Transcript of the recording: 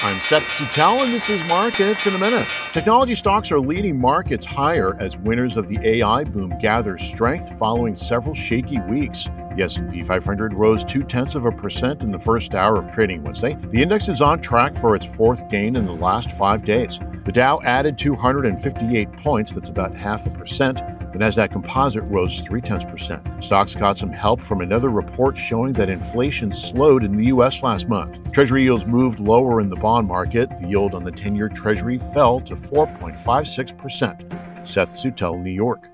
I'm Seth Suttel, and this is Markets in a Minute. Technology stocks are leading markets higher as winners of the AI boom gather strength following several shaky weeks. The S&P 500 rose 0.2% in the first hour of trading Wednesday. The index is on track for its fourth gain in the last 5 days. The Dow added 258 points, that's about 0.5%. The Nasdaq Composite rose 0.3%. Stocks got some help from another report showing that inflation slowed in the U.S. last month. Treasury yields moved lower in the bond market. The yield on the 10-year Treasury fell to 4.56%. Seth Suttel, New York.